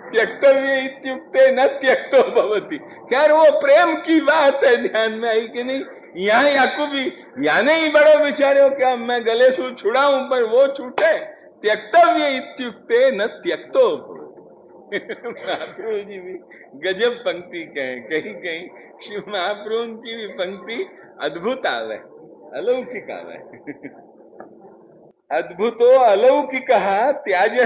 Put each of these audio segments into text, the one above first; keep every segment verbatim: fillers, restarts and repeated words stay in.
त्यक्तव्य इत्युक्ते न त्यक्तो भवति। खैर वो प्रेम की बात है, ध्यान में आई कि नहीं। यहाँ याकूबी याने ही बड़े बेचारे हो, क्या मैं गले से छुड़ाऊं पर वो छूटे। त्यक्तव्य इत्युक्ते न त्यक्तो भवति। महाप्रभु जी भी गजब पंक्ति कहे, कहीं कहीं शिव महाप्रभु की भी पंक्ति अद्भुत आवे, अलौकिक आवे। अद्भुतो अलौकिक त्याज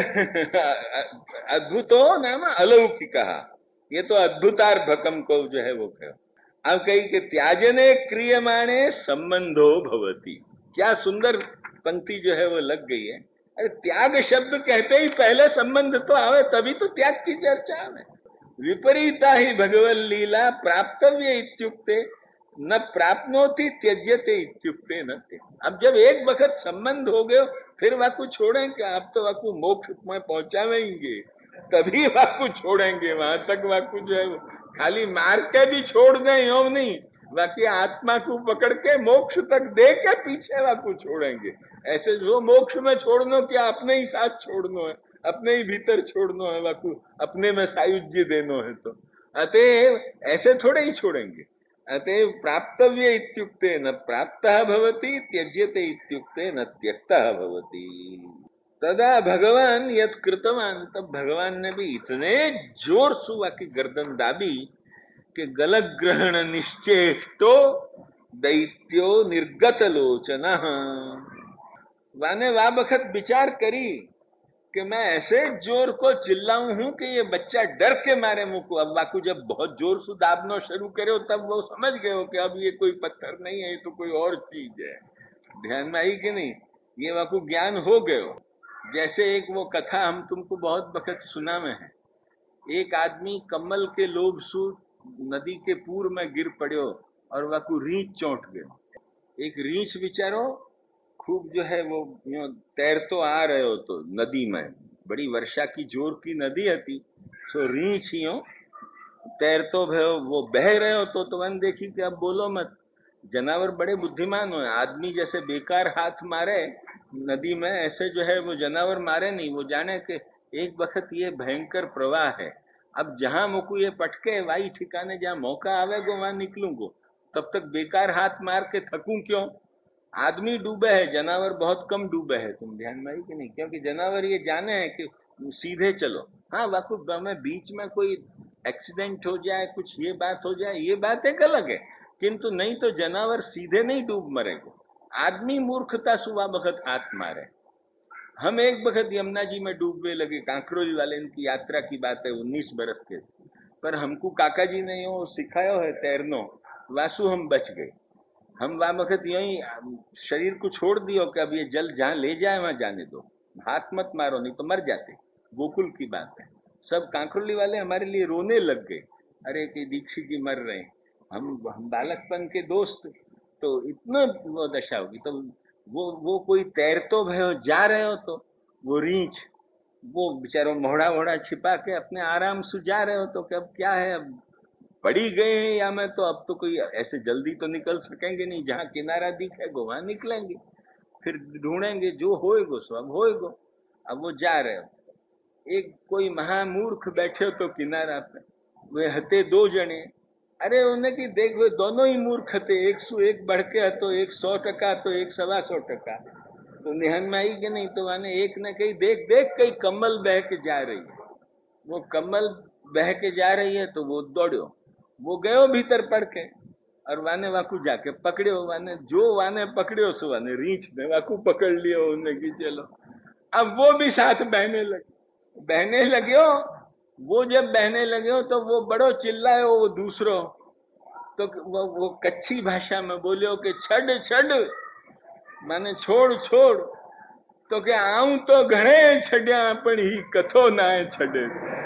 अद्भुतो नाम अलौकिक, ये तो अद्भुतार्भकम को जो है वो कहो। अब कही कि त्याजने क्रियमाणे संबंधो भवति। क्या सुंदर पंक्ति जो है वो लग गई है। अरे त्याग शब्द कहते ही पहले संबंध तो आवे, तभी तो त्याग की चर्चा आवे। विपरीता ही भगवत लीला प्राप्तव्य इत्युक्ते न प्राप्नोति त्यज्यते इत्युक्ते न। अब जब एक वक्त संबंध हो गए फिर वाकु छोड़ें क्या? आप तो वाकु मोक्ष में पहुंचावेंगे तभी वाकु छोड़ेंगे। वहां तक वाकु जो है खाली मार के भी छोड़ दें यो नहीं, बाकी आत्मा को पकड़ के मोक्ष तक दे के पीछे वाकु छोड़ेंगे। ऐसे जो मोक्ष में छोड़नो क्या अपने ही साथ छोड़नो है, अपने ही भीतर छोड़नो है, वाकु अपने में सायुज्य देनो है। तो अतएव ऐसे थोड़े ही छोड़ेंगे। अतएव प्राप्तव्य इत्युक्ते न प्राप्तः भवति, त्यज्यते इत्युक्ते न त्यक्तः भवति। तदा भगवान यत् कृतवान, तब भगवान ने भी इतने जोर से की गर्दन दाबी कि गलत ग्रहण निश्चेष्टो दैत्यो निर्गत लोचन। वाने वा बखत विचार करी कि मैं ऐसे जोर को चिल्लाऊं हूं कि ये बच्चा डर के मारे मुंह को। अब वाकू जब बहुत जोर से दाबना शुरू करे तब वो समझ गए हो कि अब ये कोई पत्थर नहीं है, ये तो कोई और चीज है। ध्यान में आई कि नहीं? ये वाकू ज्ञान हो गए हो। जैसे एक वो कथा हम तुमको बहुत वक्त सुना में है। एक आदमी कमल के लोभ सु नदी के पूर में गिर पड़ो और वाकू रीछ चोट गयो। एक रीछ बिचारो खूब जो है वो तैर तो आ रहे हो तो नदी में, बड़ी वर्षा की जोर की नदी थी, सो रीछ ही हो तैर तो वो बह रहे हो तो, तो वन देखी कि अब बोलो मत। जनावर बड़े बुद्धिमान हो, आदमी जैसे बेकार हाथ मारे नदी में ऐसे जो है वो जनावर मारे नहीं। वो जाने कि एक वक्त ये भयंकर प्रवाह है, अब जहां मुकू ये पटके वाई ठिकाने जहां मौका आवेगो वहां निकलूंगो, तब तक बेकार हाथ मार के थकूं क्यों। आदमी डूबे है, जनावर बहुत कम डूबे है। तुम ध्यान में आई कि नहीं? क्योंकि जनावर ये जाने हैं कि सीधे चलो। हाँ वाकु में बीच में कोई एक्सीडेंट हो जाए, कुछ ये बात हो जाए, ये बात एक अलग है, किंतु नहीं तो जनावर सीधे नहीं डूब मरेगा। आदमी मूर्खता सुबह बखत हाथ मारे। हम एक बखत यमुना जी में डूबने लगे, कांकरोली वाले इनकी यात्रा की बात है, उन्नीस बरस के, पर हमको काका जी ने यो सिखाया है तैरनो, वासु हम बच गए। हम वह वक्त यही शरीर को छोड़ दियो कि अब ये जल जहां ले जाए वहां जाने दो, हाथ मत मारो नहीं तो मर जाते। गोकुल की बात है। सब कांकरोली वाले हमारे लिए रोने लग गए, अरे कि दीक्षित जी मर रहे हैं। हम हम बालकपन के दोस्त, तो इतना वो दशा होगी। तो वो वो कोई तैर तो भयो जा रहे हो तो वो रीछ वो बेचारो मोहड़ा मोहड़ा छिपा के अपने आराम से जा रहे हो तो कि अब क्या है, अब पड़ी गए हैं या मैं तो अब तो कोई ऐसे जल्दी तो निकल सकेंगे नहीं, जहां किनारा दिखेगो वहां निकलेंगे, फिर ढूंढेंगे जो होएगो सो अब होएगो। अब वो जा रहे हो, एक कोई महामूर्ख बैठे हो तो किनारा पे, वे हते दो जने, अरे उन्हें की देख वे दोनों ही मूर्ख थे, एक सौ एक बढ़ के तो एक सौ टका तो एक सवा सौ टका। तो ध्यान में आई कि नहीं? तो माने एक ने कही देख देख कहीं कमल बह के जा रही है। वो कमल बह के जा रही है तो वो दौड़ो, वो गयो भीतर पड़ के और वाने वाकू जाके पकड़ो। वाने जो वाने पकड़ो सो वाने रीछ ने वाकू पकड़ लियो उन्हें की चलो। अब वो भी साथ बहने लगे बहने लगे वो जब बहने लगे तो वो बड़ो चिल्लायो वो दूसरो, तो वो, वो कच्ची भाषा में बोलियो कि छड़ छड़, माने छोड़ छोड़। तो के आऊं तो घणे छड्या पण ही कथो ना छड़े।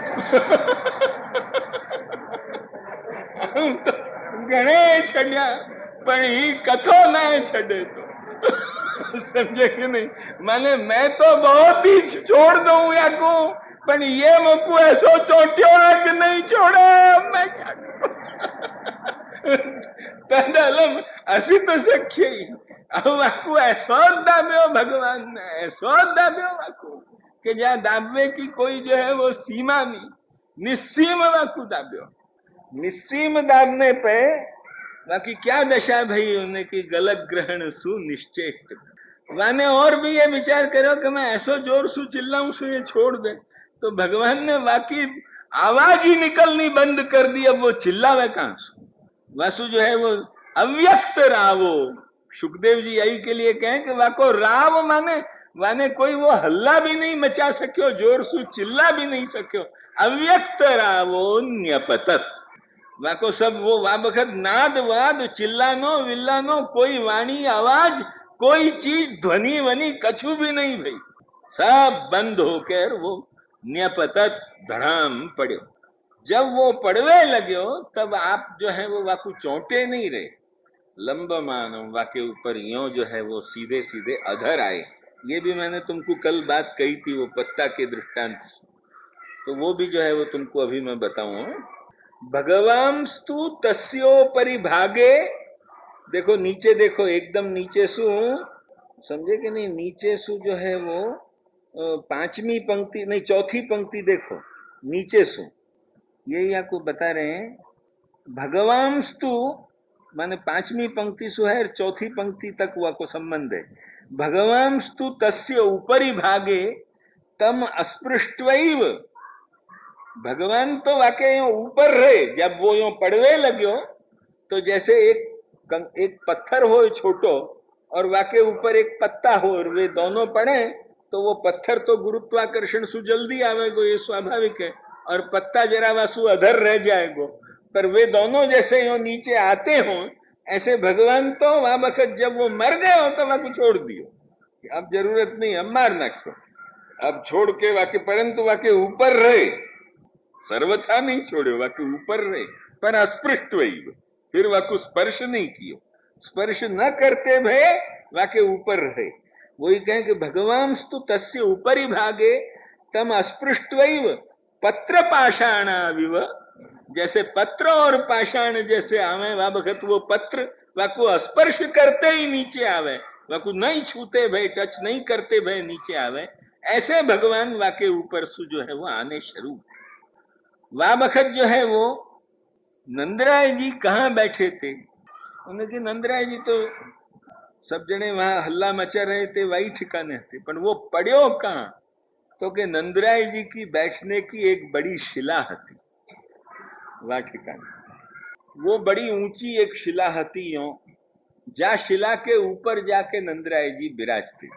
आऊं तो घणे छड्या पण ही कथो ना छड़े। तो समझे कि नहीं? माने मैं तो बहुत ही छोड़ दूं या को, पर ये मुझको ऐसो चोटियो ना कि नहीं छोड़े, मैं क्या करूं। असी तो सख्य ही अब वाकू ऐसो दाब्यो भगवान ने, ऐसो दाब्यो वाकू कि जहाँ दाबे की कोई जो है वो सीमा नहीं। निस्सीम वाकु दाब्यो। निस्सीम दाबने पे बाकी क्या दशा भई उन्हें की गलत ग्रहण सुनिश्चेष्ट। वाने और भी ये विचार करो कि मैं ऐसो जोर सु चिल्लाऊं सु ये छोड़ दे, तो भगवान ने बाकी आवाज ही निकलनी बंद कर दी। अब वो चिल्लावे कहां से? वासु जो है वो अव्यक्त रावो। सुखदेव जी यही के लिए कहें कि वाको राव माने वाने कोई वो हल्ला भी नहीं मचा सक्यो, जोर सु चिल्ला भी नहीं सक्यो। अव्यक्त रावो न्यपतत। वाको सब वो वा बखत नाद वाद चिल्लानो विल्लानो कोई वाणी आवाज कोई चीज ध्वनि वनि कछु भी नहीं भई। सब बंद होकर वो न्यपतत धड़ाम पड़ो। जब वो पड़वे लग्यो तब आप जो है वो वाकू चौंटे नहीं रहे, लंब मानो वाके ऊपर यो जो है वो सीधे सीधे अधर आए। ये भी मैंने तुमको कल बात कही थी वो पत्ता के दृष्टांत, तो वो भी जो है वो तुमको अभी मैं बताऊं। भगवांस्तु तस्योपरि भागे। देखो नीचे देखो, एकदम नीचे सु, समझे कि नहीं? नीचे सु जो है वो पांचवी पंक्ति नहीं चौथी पंक्ति देखो नीचे सु, यही आपको बता रहे हैं। भगवांस्तु माने पांचवी पंक्ति सु है, चौथी पंक्ति तक वह को संबंध है। भगवांस्तु तस्य उपरि भागे तम अस्पृष्टवैव। भगवान तो वाकई यो ऊपर रहे, जब वो यो पड़वे लग्यो तो जैसे एक एक पत्थर हो छोटो और वाके ऊपर एक पत्ता हो और वे दोनों पड़े तो वो पत्थर तो गुरुत्वाकर्षण सु जल्दी आवेगो, ये स्वाभाविक है, और पत्ता जरा वासु अधर रह जाएगो। पर वे दोनों जैसे यो नीचे आते हों, ऐसे भगवान तो वहां बखत जब वो मर गए हो तो वाकु छोड़ दियो, अब जरूरत नहीं, अब मार नाखो, अब छोड़ के वाके, परंतु वाके ऊपर रहे, सर्वथा नहीं छोड़ो, वाके ऊपर रहे, पर अस्पृष्ट वही, फिर वाकु स्पर्श नहीं कियो, स्पर्श न करते भय वाके ऊपर रहे। वही कहें कि भगवांस्तु तस्य उपरि भागे तम अस्पृष्टवैव पत्र पाषाणाविव। जैसे पत्र और पाषाण जैसे आवे वा बखत वो पत्र वाको स्पर्श करते ही नीचे आवे, वाको नहीं छूते भय, टच नहीं करते भय नीचे आवे, ऐसे भगवान वाके ऊपर सु जो है वो आने शुरू। वा बखत जो है वो नंदराय जी कहाँ बैठे थे? उनके नंदराय जी तो सब जने वहां हल्ला मचा रहे थे, वही ठिकाने थे, पर वो पड़ो कहाँ? तो के नंदराय जी की बैठने की एक बड़ी शिला थी वह ठिकाने। वो बड़ी ऊंची एक शिला थी यो, जा शिला के ऊपर जाके नंदराय जी विराजते।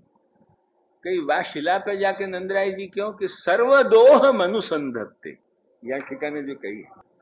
कई वह शिला पे जाके नंदराय जी क्यों कि सर्वदोह मनुसंधत्ते, यह ठिकाने जो कही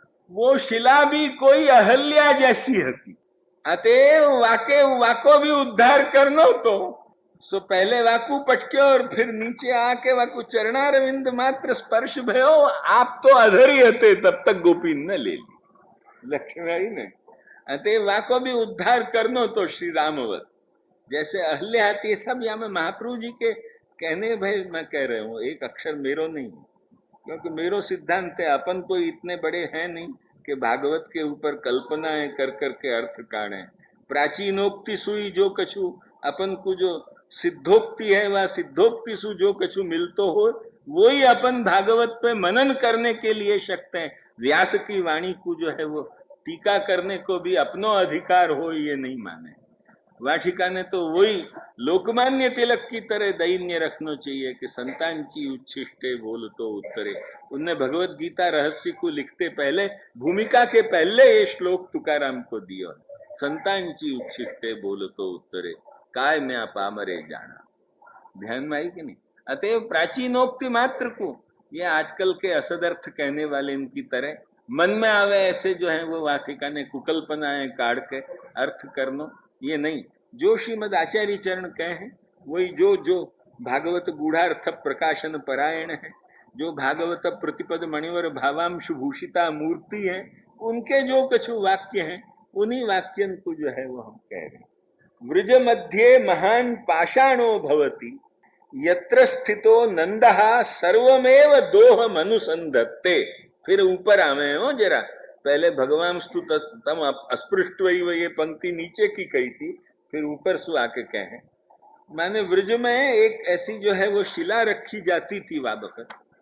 वो शिला भी कोई अहल्या जैसी थी। अतएव वाके वाको भी उद्धार करनो तो सो पहले वाकू पटक्यो और फिर नीचे आके वाकू चरणारविंद मात्र स्पर्श भयो। आप तो अधर ही हते तब तक गोपी न ले ली, लक्ष्मी ने। अतएव वाको भी उद्धार करनो तो श्री रामवत जैसे अहल्या आती, सब या मैं महाप्रभु जी के कहने भाई मैं कह रहा हूँ, एक अक्षर मेरो नहीं, क्योंकि मेरो सिद्धांत है अपन कोई इतने बड़े हैं नहीं कि भागवत के ऊपर कल्पनाएं कर करके अर्थ काढ़े। प्राचीनोक्ति सुई जो कछु अपन को जो सिद्धोक्ति है वह सिद्धोक्ति सु जो कछु मिलतो हो वो ही अपन भागवत पे मनन करने के लिए शक्त है। व्यास की वाणी को जो है वो टीका करने को भी अपनो अधिकार हो ये नहीं माने। वह ठिकाने तो वही लोकमान्य तिलक की तरह दैन्य रखना चाहिए कि संतांची उच्छिष्टे बोल तो उत्तरे। उनने भगवत गीता रहस्य को लिखते पहले भूमिका के पहले ये श्लोक तुकाराम को दिया, संतांची उच्छिष्टे बोल तो उत्तरे काय में अपामरे जाना। ध्यान में आई कि नहीं? अतएव प्राचीनोक्ति मात्र को ये आजकल के असदर्थ कहने वाले इनकी तरह मन में आवे ऐसे जो है वो वह ठिकाने कुकल्पनाएं काढ़ के अर्थ करनो ये नहीं। जो श्रीमद आचार्य चरण कहे हैं वही, जो जो भागवत गूढ़ार्थ प्रकाशन परायण है, जो भागवत प्रतिपद मणिवर भावांशु भूषिता मूर्ति है, उनके जो कुछ वाक्य हैं उन्हीं वाक्यन को जो है वो हम कह रहे हैं। वृज मध्य महान पाषाणो भवति यत्र स्थितो नंदः सर्वमेव दोह मनुसंधत्ते। फिर ऊपर आवे हो जरा, पहले भगवान स्तु तम अस्पृष्ट वही ये पंक्ति नीचे की कही थी, फिर ऊपर सु आके कहे माने वृज में एक ऐसी जो है वो शिला रखी जाती थी वाबकत,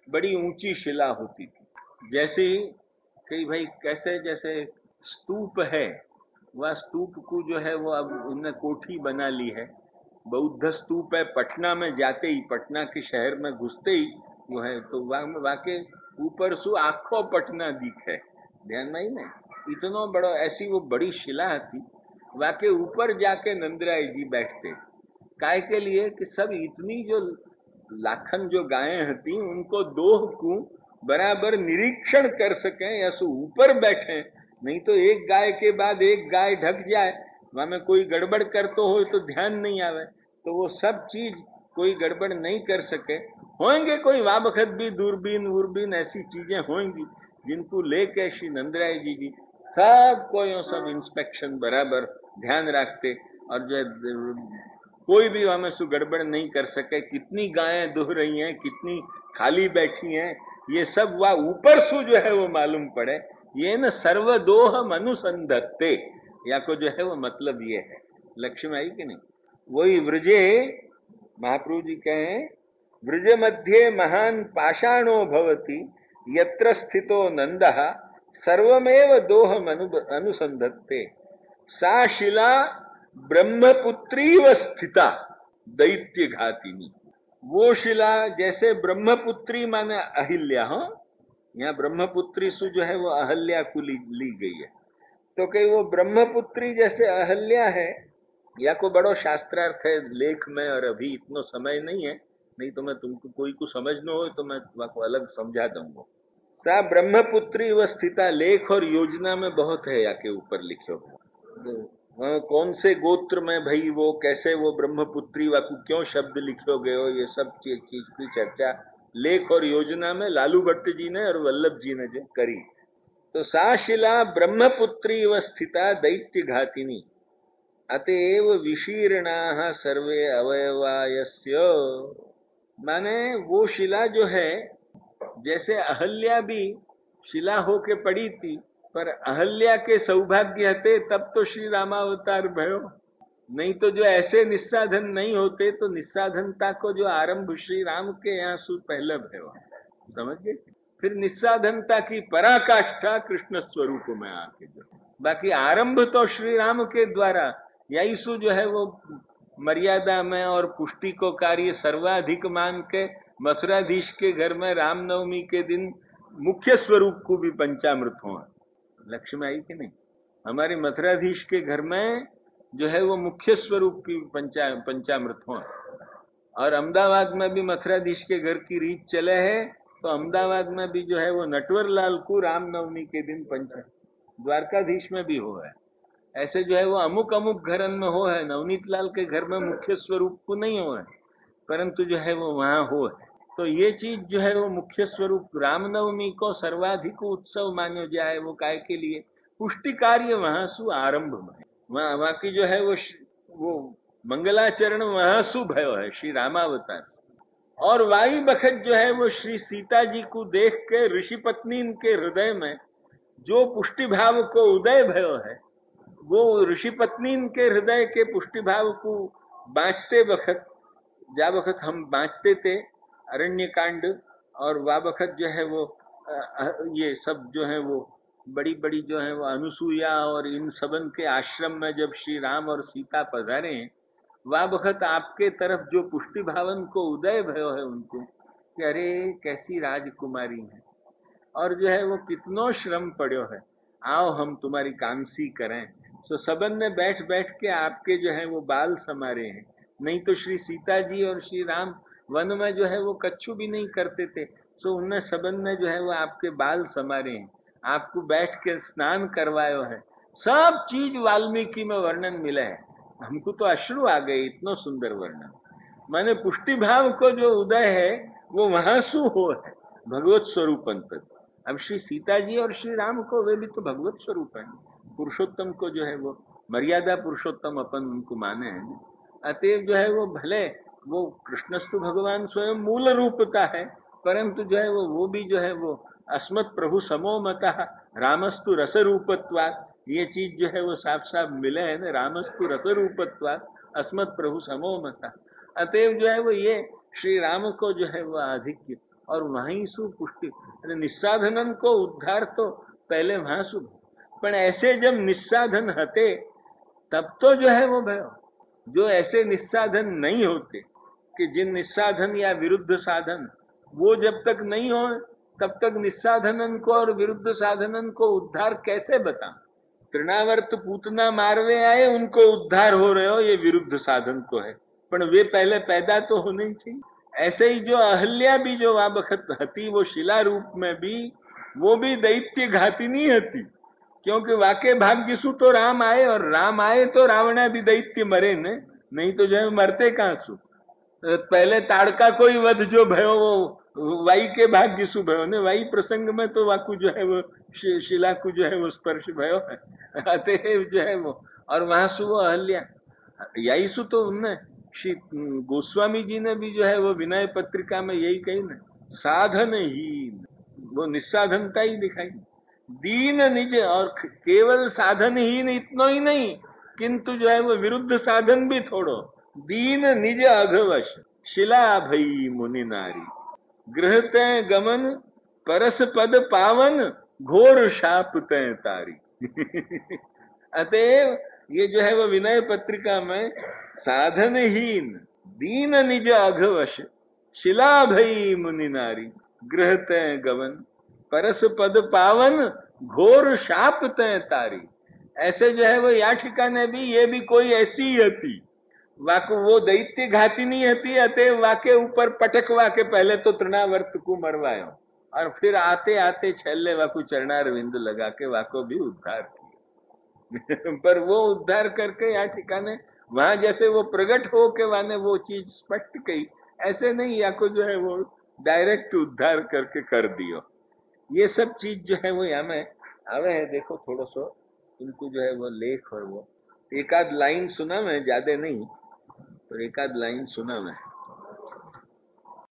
बड़ी ऊंची शिला होती थी। जैसे कई भाई कैसे जैसे स्तूप है, वह स्तूप को जो है वो अब उन्होंने कोठी बना ली है। बौद्ध स्तूप है पटना में, जाते ही पटना के शहर में घुसते ही वो है, तो वहां वाके ऊपर सु आखो पटना दिख है, ध्यान में ही नहीं, इतना बड़ा ऐसी वो बड़ी शिला थी। वाके ऊपर जाके नंदराय जी बैठते, काय के लिए कि सब इतनी जो लाखन जो गायें थी उनको दोह को बराबर निरीक्षण कर सके, या सो ऊपर बैठे, नहीं तो एक गाय के बाद एक गाय ढक जाए, वहां में कोई गड़बड़ करतो हो तो ध्यान नहीं आवे, तो वो सब चीज कोई गड़बड़ नहीं कर सके। होंगे कोई वाबखत भी दूरबीन वूरबीन ऐसी चीजें होंगी जिनको लेके श्री नंदराय जी जी सब कोई सब इंस्पेक्शन बराबर ध्यान रखते, और जो कोई भी हमें सु गड़बड़ नहीं कर सके। कितनी गायें दुह रही हैं, कितनी खाली बैठी हैं, ये सब वह ऊपर सु जो है वो मालूम पड़े। ये न सर्वदोह मनुसंधत्ते, या को जो है वो मतलब ये है। लक्ष्मी आई कि नहीं? वही व्रजे महाप्रभु जी कहे, व्रज मध्य महान पाषाणो भवति यत्र स्थितो नंदः सर्वमेव दोह अनुसंधत्ते सा शिला ब्रह्मपुत्री व स्थिता दैत्य घातिनी। वो शिला जैसे ब्रह्मपुत्री माने अहिल्या, हो यहाँ ब्रह्मपुत्री सु जो है वो अहल्या को ली, ली गई है, तो कहीं वो ब्रह्मपुत्री जैसे अहल्या है, या को बड़ो शास्त्रार्थ है लेख में, और अभी इतना समय नहीं है, नहीं तो मैं तुमको कोई को समझ न हो तो मैं आपको अलग समझा दूंगा। सा ब्रह्मपुत्री व स्थिता लेख और योजना में बहुत है, या के ऊपर लिखो हाँ, कौन से गोत्र में भाई वो कैसे वो ब्रह्मपुत्री वाकु क्यों शब्द लिखो गए हो, ये सब चीज चीज की चर्चा लेख और योजना में लालू भट्ट जी ने और वल्लभ जी ने जो करी। तो सा शिला ब्रह्मपुत्री व स्थिता दैत्य घातिनी अतएव विशीर्णा सर्वे अवयवायस्य। माने वो शिला जो है, जैसे अहल्या भी शिला होके पड़ी थी, पर अहल्या के सौभाग्य थे तब तो श्री रामावतार भयो, नहीं तो जो ऐसे निस्साधन नहीं होते तो निस्साधनता को जो आरंभ श्री राम के यहाँ सु पहले भयो, समझ गए? फिर निस्साधनता की पराकाष्ठा कृष्ण स्वरूप में आके जो, बाकी आरंभ तो श्री राम के द्वारा, यही सु जो है वो मर्यादा में और पुष्टि को कार्य सर्वाधिक मान के मथुराधीश के घर में रामनवमी के दिन मुख्य स्वरूप को भी पंचामृत हो। लक्ष्मी आई कि नहीं? हमारे मथुराधीश के घर में जो है वो मुख्य स्वरूप की पंचा पंचामृत हो। और अहमदाबाद में भी मथुराधीश के घर की रीत चले है, तो अहमदाबाद में भी जो है वो नटवर लाल को रामनवमी के दिन पंचा, द्वारकाधीश में भी हो है, ऐसे जो है वो अमुक अमुक घरन में हो है। नवनीत लाल के घर में मुख्य स्वरूप को नहीं हो है, परंतु जो है वो वहां हो है। तो ये चीज जो है वो मुख्य स्वरूप रामनवमी को सर्वाधिक उत्सव मानो जाए, वो काय के लिए पुष्टि कार्य वहां सु आरंभ में, वहां वहां की जो है वो वो मंगलाचरण वहां सु भयो है श्री रामावतार। और वाई बखत जो है वो श्री सीता जी को देख के ऋषि पत्नी के हृदय में जो पुष्टि भाव को उदय भयो है, वो ऋषि पत्नी के हृदय के पुष्टि भाव को बांचते वक्त, जा वक्त हम बांचते थे अरण्य कांड, और वा वक्त जो है वो ये सब जो है वो बड़ी बड़ी जो है वो अनुसुईया और इन सबन के आश्रम में जब श्री राम और सीता पधारे, वा वक्त आपके तरफ जो पुष्टि भावन को उदय भयो है उनको कि अरे कैसी राजकुमारी है, और जो है वो कितनो श्रम पड़ो है, आओ हम तुम्हारी कांसी करें। सो सबन ने बैठ बैठ के आपके जो है वो बाल समारे हैं। नहीं तो श्री सीता जी और श्री राम वन में जो है वो कच्छु भी नहीं करते थे, सो उनने सबन ने जो है वो आपके बाल समारे हैं, आपको बैठ के स्नान करवायो है। सब चीज वाल्मीकि में वर्णन मिला है, हमको तो अश्रु आ गए, इतना सुंदर वर्णन। माने पुष्टि भाव को जो उदय है वो वहां सु हो है भगवत स्वरूप अंतर। अब श्री सीता जी और श्री राम को वे भी तो भगवत स्वरूप है, पुरुषोत्तम को जो है वो मर्यादा पुरुषोत्तम अपन उनको माने हैं। अतएव जो है वो भले वो कृष्णस्तु भगवान स्वयं मूल रूपता है, परंतु जो है वो वो भी जो है वो अस्मत् प्रभु समो मतः रामस्तु रस रूपत्वात्, ये चीज जो है वो साफ साफ मिले है ना, रामस्तु रस रूपत्वात् अस्मत् प्रभु समो मतः। अतएव जो है वो ये श्री राम को जो है वो आधिक्य, और वहीं सु पुष्टि निस्साधनन को उद्धार तो पहले वहां सु पण ऐसे जब निस्साधन हते तब तो जो है वो भयो। जो ऐसे निस्साधन नहीं होते कि जिन निस्साधन या विरुद्ध साधन वो जब तक नहीं हो तब तक निस्साधनन को और विरुद्ध साधनन को उद्धार कैसे बता। तृणावर्त पूतना मारवे आए उनको उद्धार हो रहे हो ये विरुद्ध साधन को है, पण वे पहले पैदा तो होने ही चाहिए। ऐसे ही जो अहल्या भी जो आ बखत हती वो शिला रूप में भी वो भी दैत्य घातिनी हती, क्योंकि वाके भाग्य सु तो राम आए और राम आए तो रावणा भी दैत्य मरे ने, नहीं तो जो है मरते कहां सु। पहले ताड़का कोई वध जो भयो वो वाई के भाग्य सु भयो ने, वाई प्रसंग में तो वाकु जो है वो शिला को जो है वो स्पर्श भयो है अतएव जो है वो, और वहां सु वो अहल्या यही सु तो उनने श्री गोस्वामी जी ने भी जो है वो विनय पत्रिका में यही कही ना, साधन हीन, वो निस्साधनता ही दिखाई। दीन निज, और केवल साधन हीन इतना ही नहीं किंतु जो है वो विरुद्ध साधन भी थोड़ो। दीन निज अघवश शिला भई मुनि नारी, गृहते गमन परस पद पावन घोर शाप तय तारी अतएव ये जो है वो विनय पत्रिका में साधनहीन दीन निज अघवश शिला भई मुनि नारी, गृहते गमन परस पद पावन घोर शाप तय तारी। ऐसे जो है वो या ठिकाने भी ये भी कोई ऐसी ही हती, वाको वो दैत्य घातिनी हती, अतः वाके ऊपर पटक वाके पहले तो तृणावर्त को मरवायो और फिर आते आते छेले वाकु चरणार विंद लगा के वाको भी उद्धार किया पर वो उद्धार करके या ठिकाने वहां जैसे वो प्रकट हो के वाने वो चीज स्पष्ट कही, ऐसे नहीं या को जो है वो डायरेक्ट उद्धार करके कर दियो। ये सब चीज जो है वो यहाँ में आवे है। देखो थोड़ा सो इनको जो है वो लेख और वो एक आध लाइन सुना मैं, ज्यादा नहीं, तो एक आध लाइन सुना मैं।